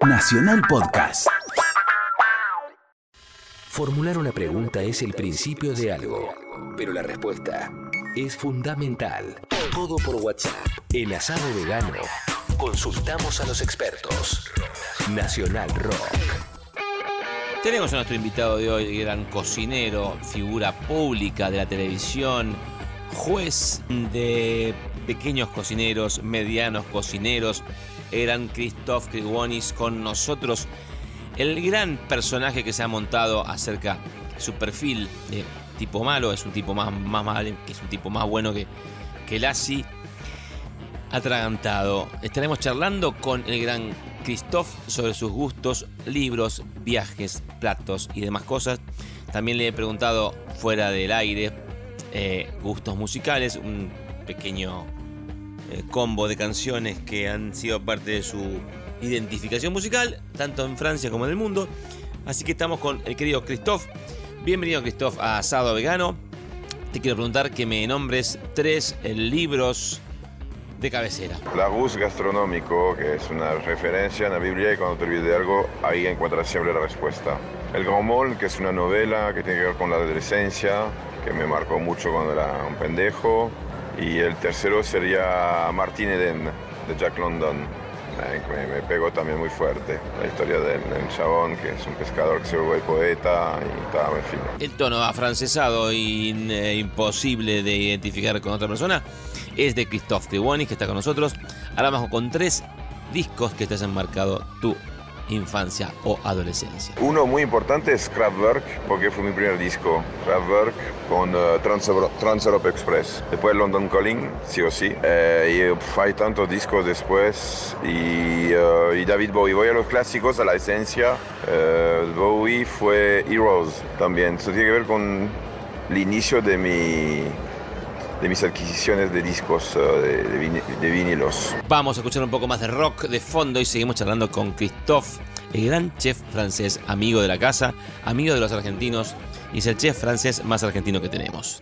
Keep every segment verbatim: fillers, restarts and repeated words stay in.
Nacional Podcast. Formular una pregunta es el principio de algo, pero la respuesta es fundamental. Todo por WhatsApp. En Asado Vegano, consultamos a los expertos. Nacional Rock. Tenemos a nuestro invitado de hoy, gran cocinero, figura pública de la televisión, juez de pequeños cocineros, medianos cocineros, el gran Christoph Krivonis con nosotros. El gran personaje que se ha montado acerca de su perfil de tipo malo, es un tipo más, más malo, es un tipo más bueno que, que Lassi, atragantado. Estaremos charlando con el gran Christoph sobre sus gustos, libros, viajes, platos y demás cosas. También le he preguntado fuera del aire eh, gustos musicales, un pequeño eh, combo de canciones que han sido parte de su identificación musical, tanto en Francia como en el mundo. Así que estamos con el querido Christoph. Bienvenido, Christoph, a Asado Vegano. Te quiero preguntar que me nombres tres eh, libros de cabecera. Larousse Gastronómico, que es una referencia en la Biblia, y cuando te olvides de algo, ahí encuentras siempre la respuesta. El Grand Mall, que es una novela que tiene que ver con la adolescencia, que me marcó mucho cuando era un pendejo. Y el tercero sería Martin Eden, de Jack London. Me, me pegó también muy fuerte la historia del, del chabón, que es un pescador que se vuelve poeta y tal, en fin. El tono afrancesado e in, eh, imposible de identificar con otra persona es de Christoph Krivonis, que está con nosotros. Ahora vamos con tres discos que te han marcado tu infancia o adolescencia. Uno muy importante es Kraftwerk, porque fue mi primer disco. Kraftwerk con uh, Trans-Europe Trans Express. Después London Calling, sí o sí. Eh, y pff, hay tantos discos después. Y, uh, y David Bowie. Voy a los clásicos, a la esencia. Uh, Bowie fue Heroes también. Eso tiene que ver con el inicio de mi... de mis adquisiciones de discos uh, de, de, vin- de vinilos. Vamos a escuchar un poco más de rock de fondo y seguimos charlando con Christoph, el gran chef francés, amigo de la casa, amigo de los argentinos, y es el chef francés más argentino que tenemos.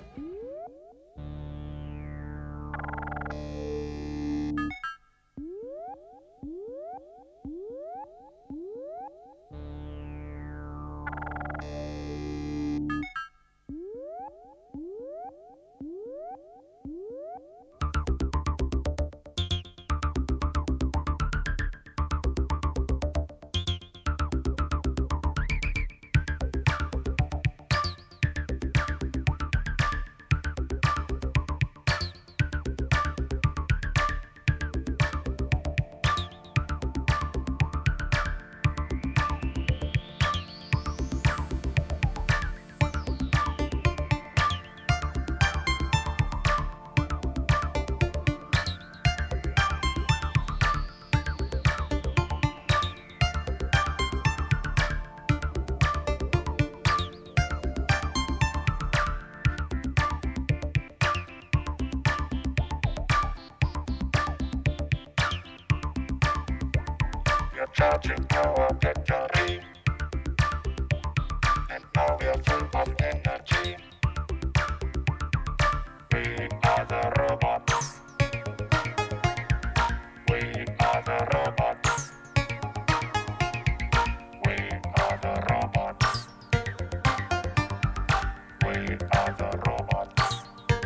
Charging our battery, and now we are full of energy. We are the robots. We are the robots. We are the robots. We are the robots.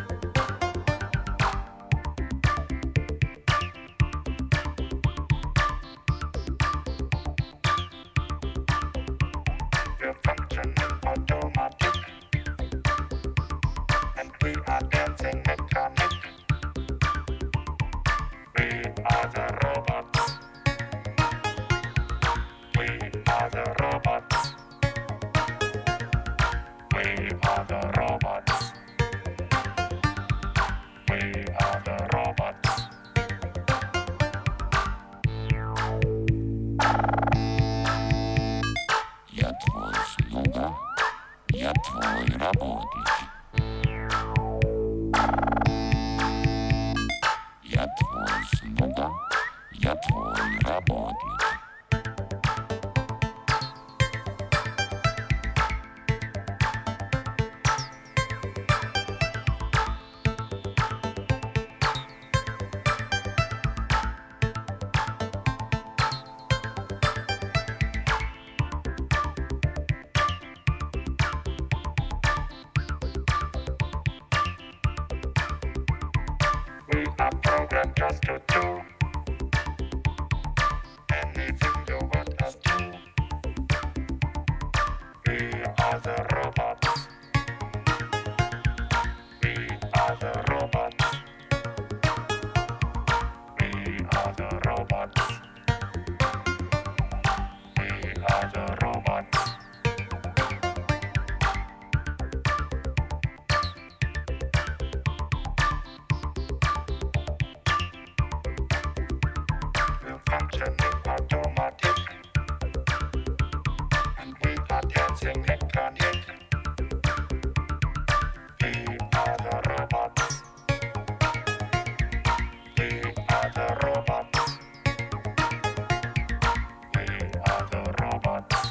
We're functioning automatic, and we are dancing mechanic. We are the robots. We are the robots. We are the robots. We are the robots. Я твой слуга, я твой работник. Я твой слуга, я твой работник. to do. Anything you want us to. We are the robots. We are the robots. We are the robots. We are the robots. We're functioning automatic, and we are dancing mechanic. We are the robots. We are the robots. We are the robots.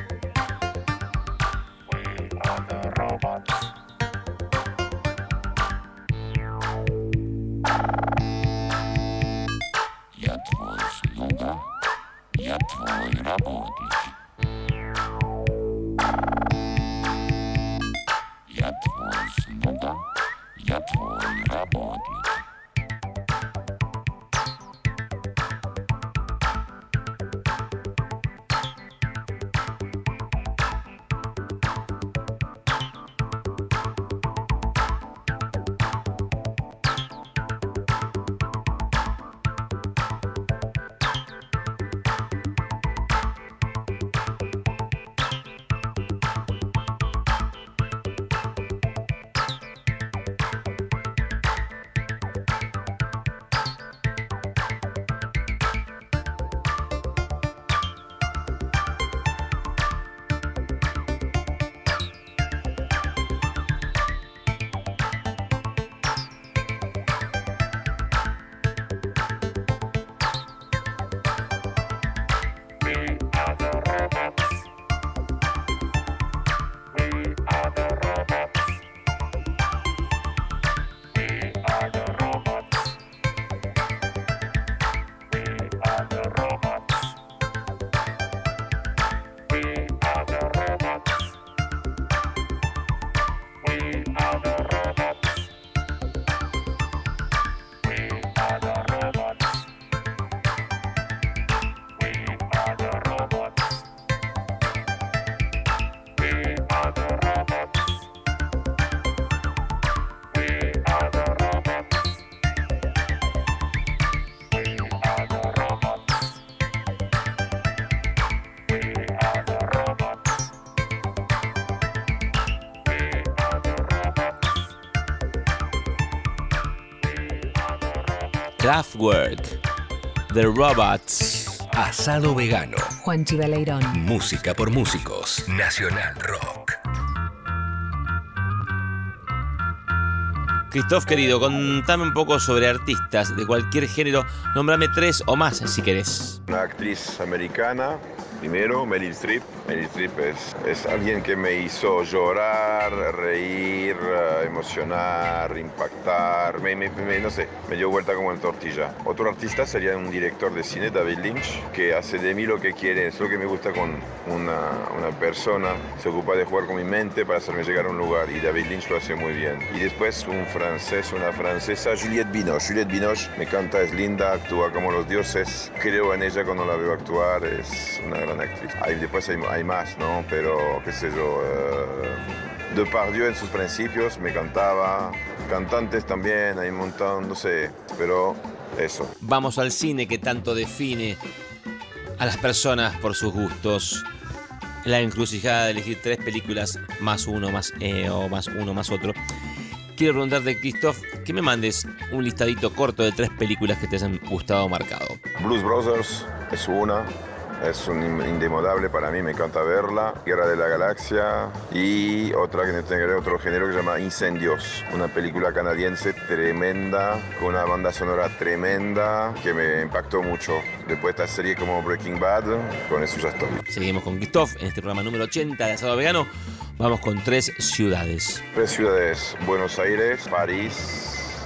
We are the robots. Я твой слуга, я твой работник. Я твой слуга, я твой работник. Kraftwerk, The Robots. Asado vegano. Juan Chivaleirón. Música por músicos. Nacional Rock. Christoph, querido, contame un poco sobre artistas de cualquier género. Nómbrame tres o más, si querés. Una actriz americana, primero, Meryl Streep. Meryl Streep es, es alguien que me hizo llorar, reír, uh, emocionar, impactar, me, me, me, no sé, me dio vuelta como en tortilla. Otro artista sería un director de cine, David Lynch, que hace de mí lo que quiere. Es lo que me gusta con una, una persona, se ocupa de jugar con mi mente para hacerme llegar a un lugar, y David Lynch lo hace muy bien. Y después un francés, una francesa, Juliette Binoche. Juliette Binoche me encanta, es linda, actúa como los dioses, creo en ella cuando la veo actuar, es una gran actriz. Hay, después hay, hay más, ¿no? Pero, qué sé yo, uh, Depardieu en sus principios me encantaba, cantantes también, hay un montón, no sé, pero eso. Vamos al cine, que tanto define a las personas por sus gustos. La encrucijada de elegir tres películas más uno, más eh, o más uno, más otro. Quiero preguntarte, Christoph, que me mandes un listadito corto de tres películas que te hayan gustado o marcado. Blues Brothers es una, es un indemodable para mí, me encanta verla. Guerra de la Galaxia, y otra que no tiene que ver, otro género que se llama Incendios, una película canadiense tremenda, con una banda sonora tremenda que me impactó mucho. Después esta serie como Breaking Bad, con eso ya estoy. Seguimos con Christoph en este programa número ochenta de Asado Vegano. Vamos con tres ciudades. Tres ciudades: Buenos Aires, París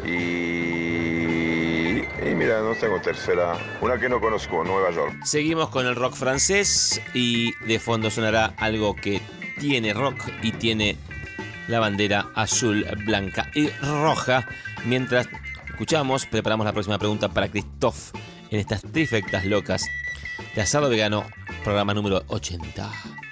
y... y mira, no tengo tercera. Una que no conozco, Nueva York. Seguimos con el rock francés y de fondo sonará algo que tiene rock y tiene la bandera azul, blanca y roja, mientras escuchamos, preparamos la próxima pregunta para Christophe en estas trifectas locas de Asado Vegano, programa número ochenta.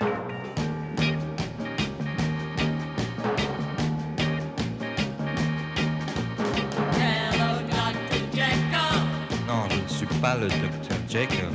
Non, je ne suis pas le docteur Jekyll.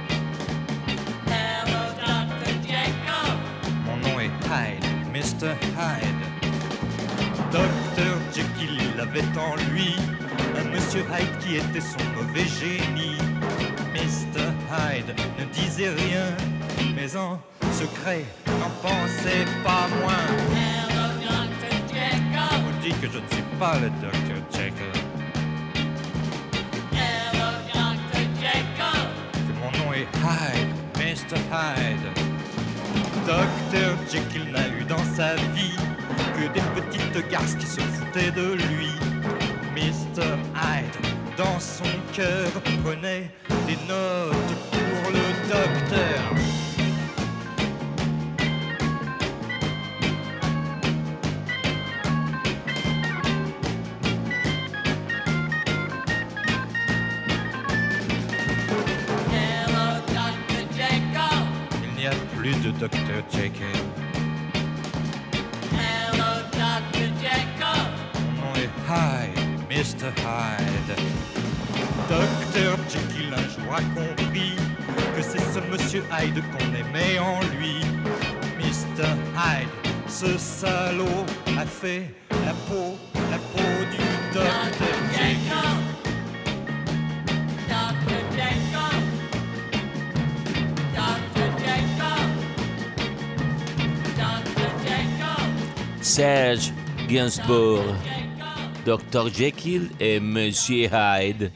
Hello, docteur Jekyll. Mon nom est Hyde, mister Hyde. docteur Jekyll, il avait en lui un monsieur Hyde qui était son mauvais génie. mister Hyde ne disait rien, mais en secret n'en pensait pas moins. Hello, docteur Jekyll. Je vous dis que je ne suis pas le docteur Jekyll. Hello, docteur Jekyll. Que mon nom est Hyde, mister Hyde. docteur Jekyll n'a eu dans sa vie que des petites garces qui se foutaient de lui. mister Hyde, dans son cœur, prenait des notes pour le docteur. Hello, docteur Jekyll. Il n'y a plus de docteur Jekyll. Hello, docteur Jekyll. Mon nom est Hyde, mister Hyde. docteur Jekyll un jour a compris que c'est ce monsieur Hyde qu'on aimait en lui. mister Hyde, ce salaud, a fait la peau, la peau du docteur Jekyll. docteur Jekyll. docteur Jekyll. docteur Jekyll. Serge Gainsbourg, docteur Jekyll et monsieur Hyde.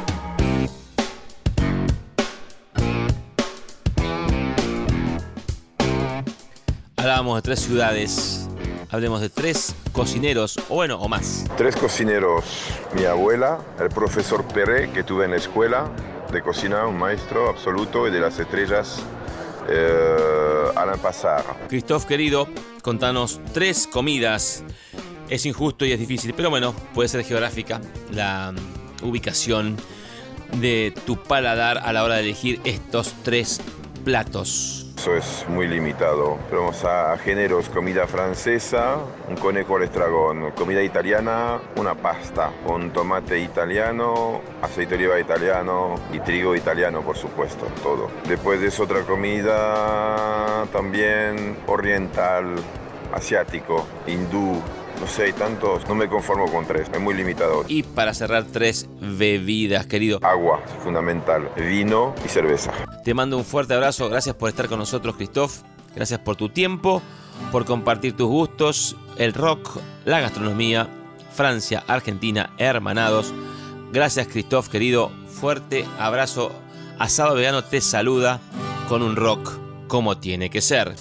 Hablábamos de tres ciudades, hablemos de tres cocineros, o bueno, o más. Tres cocineros, mi abuela, el profesor Perret que tuve en la escuela de cocina, un maestro absoluto, y de las estrellas, eh, Alain Passard. Christophe, querido, contanos tres comidas. Es injusto y es difícil, pero bueno, puede ser geográfica la ubicación de tu paladar a la hora de elegir estos tres platos. Eso es muy limitado. Vamos a, a géneros: comida francesa, un conejo al estragón; comida italiana, una pasta con tomate italiano, aceite de oliva italiano y trigo italiano, por supuesto, todo. Después es otra comida también oriental, asiático, hindú. No sé, hay tantos, no me conformo con tres, es muy limitado. Y para cerrar, tres bebidas, querido. Agua, fundamental, vino y cerveza. Te mando un fuerte abrazo, gracias por estar con nosotros, Christophe. Gracias por tu tiempo, por compartir tus gustos, el rock, la gastronomía, Francia, Argentina, hermanados. Gracias, Christophe, querido. Fuerte abrazo. Asado Vegano te saluda con un rock como tiene que ser.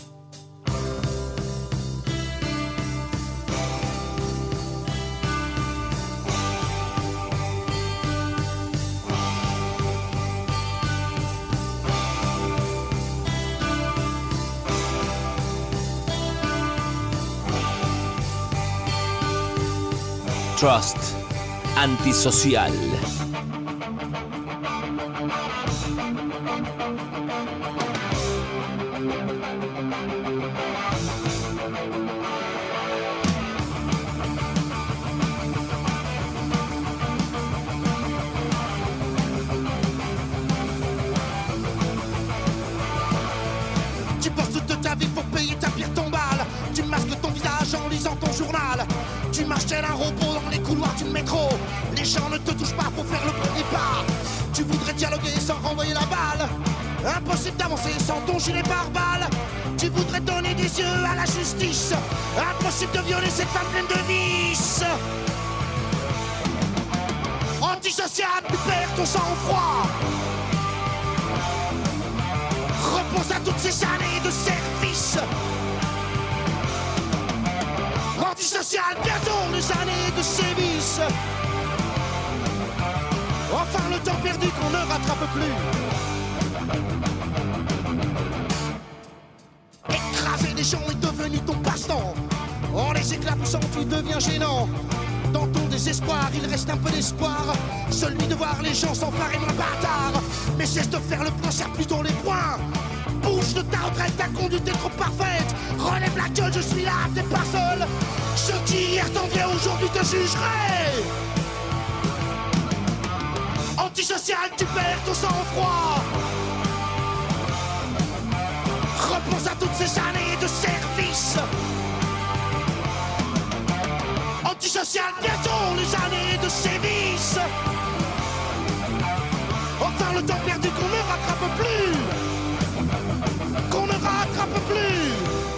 Trust, antisocial. Tu passes toute ta vie pour payer ta pire tombale. Tu masques ton visage en lisant ton journal. Tu marches tel un robot dans les couloirs du métro. Les gens ne te touchent pas, faut faire le premier pas. Tu voudrais dialoguer sans renvoyer la balle. Impossible d'avancer sans ton gilet pare-balles. Tu voudrais donner des yeux à la justice. Impossible de violer cette femme pleine de vices. Antisocial, tu perds ton sang-froid. Repose à toutes ces années de service. Antisocial, bientôt les années de sévices. Enfin le temps perdu qu'on ne rattrape plus. Écraser les gens est devenu ton passe-temps. En les éclaboussant tu deviens gênant. Dans ton désespoir, il reste un peu d'espoir, celui de voir les gens s'emparer moins bâtard. Mais cesse de faire le point, serre plutôt les poings. Bouge de ta retraite, ta conduite est trop parfaite. Relève la gueule, je suis là, t'es pas seul. Ceux qui hier t'enviaient aujourd'hui te jugeraient. Antisocial, tu perds ton sang-froid. Repense à toutes ces années de service. Antisocial, bientôt les années de sévices. Enfin le temps perdu qu'on ne rattrape plus. Qu'on ne rattrape plus.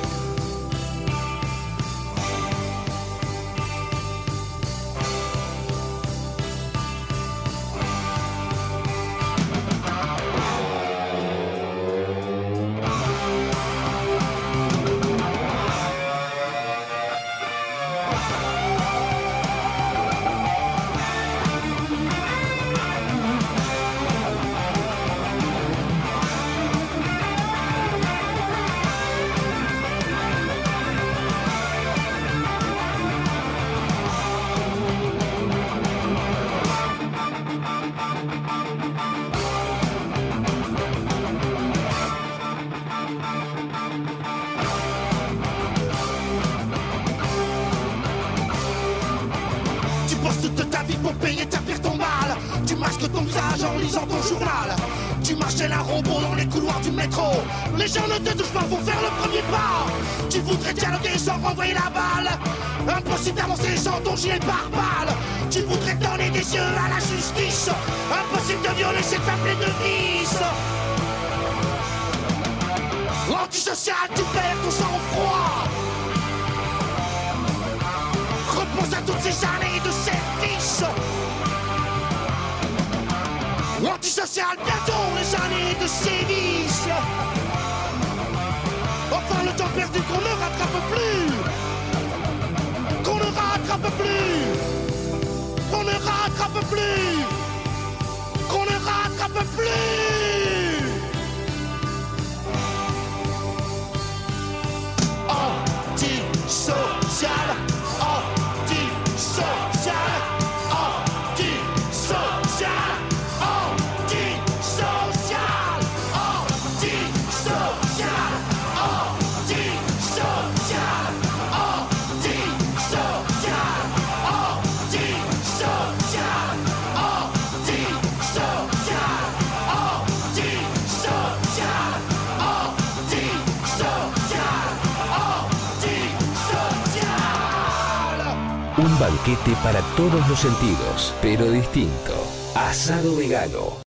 Toute ta vie pour payer ta pire ton mal. Tu masques ton visage en lisant ton journal. Tu marches tel un robot dans les couloirs du métro. Les gens ne te touchent pas pour faire le premier pas. Tu voudrais dialoguer sans renvoyer la balle. Impossible d'avancer sans ton gilet pare-balles. Tu voudrais donner des yeux à la justice. Impossible de violer cette femme pleine de vices. Antisocial, tu perds ton sang-froid. Repense à toutes ces années de service. Antisocial, bientôt les années de sévices. Enfin le temps perdu qu'on ne rattrape plus. Qu'on ne rattrape plus. Qu'on ne rattrape plus. Qu'on ne rattrape plus. Antisocial. Antisocial, antisocial, antisocial, antisocial, antisocial, antisocial, antisocial, antisocial, antisocial, antisocial. Un banquete para todos los sentidos, pero distinto. Asado vegano.